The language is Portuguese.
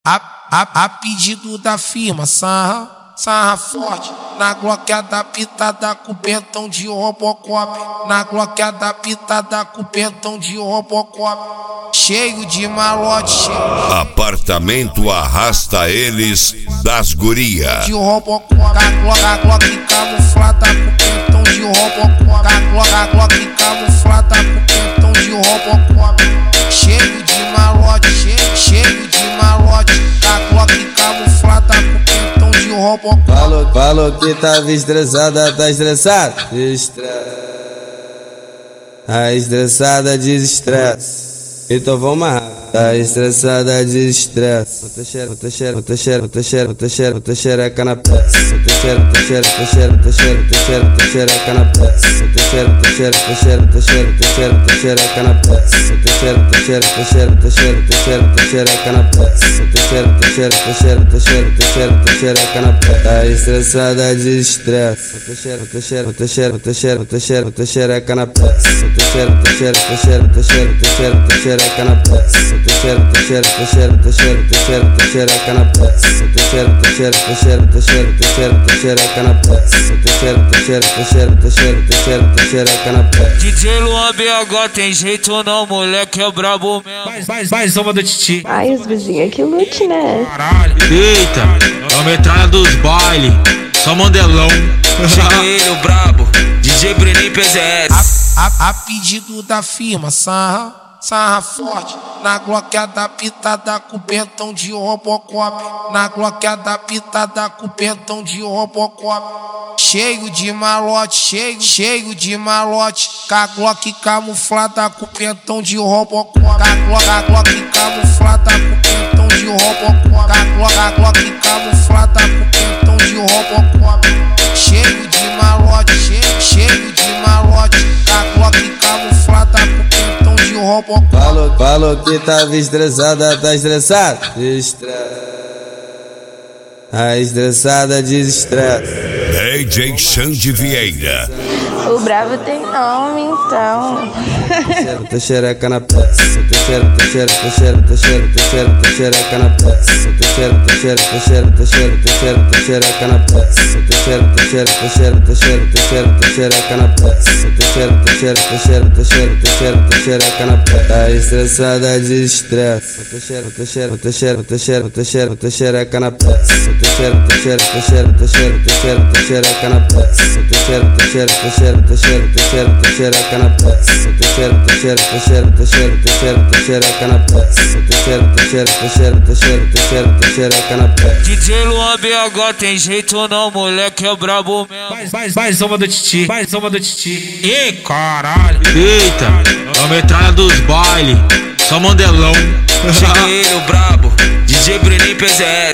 A pedido da firma, sarra forte. Na Glock adaptada com pentão de Robocop. Na Glock adaptada com pentão de Robocop. Cheio de malote, cheio. Apartamento arrasta eles das guria. De Robocop. A Glock camuflada com pentão de Robocop. A Glock camuflada com pentão de Robocop. Cheio de malote, cheio de malote. A Glock camuflada com pentão de Robocop. Falou que tava estressada, tá estressada? Tá estressada de estresse. Então vamos mais. Tá estressada de estresse. Bota xereca na pressa. Bota xereca na pressa. Bota xereca na pressa. Xereca na pressa. Tá estressada de estresse. Bota xereca na pressa. Xereca na pressa. Xereca na pressa. Xereca na pressa. Xereca na pressa. DJ Luan BH tem jeito não, moleque é brabo mesmo. Mais uma do Titi. Ai, os vizinhos que lute, né? Caralho. Eita, é a metralha dos baile. Só mandelão. Chega ele, o brabo. DJ Breninho PZS. A pedido da firma, sarra forte. Na Glock adaptada com pentão de Robocop. Na Glock adaptada com pentão de Robocop. Cheio de malote, cheio de malote. Com a Glock camuflada com pentão de Robocop. A Glock camuflada com pentão de Robocop. A Glock camuflada com pentão de Robocop. Cheio de malote, cheio de malote. Com a Glock camuflada com pentão de Robocop. Falou que tava estressada, tá estressada? Tá estressada de estresse. DJ Xande Vieira. O bravo tem nome, então. Bota xereca na pressa. Xereca na pressa. Xereca na pressa. Xereca na pressa. Xereca na pressa. Tá estressada de estresse. Bota xereca na pressa. Xereca na pressa. Xereca na pressa. Xereca na pressa. Xereca na pressa. DJ Luan BH tem jeito não, moleque é brabo mesmo. Mais uma do Titi. Mais uma do Titi. Ih, caralho. Eita, é a metralha dos baile. Só mandelão. Chega ele, o brabo. DJ Breninho PZS.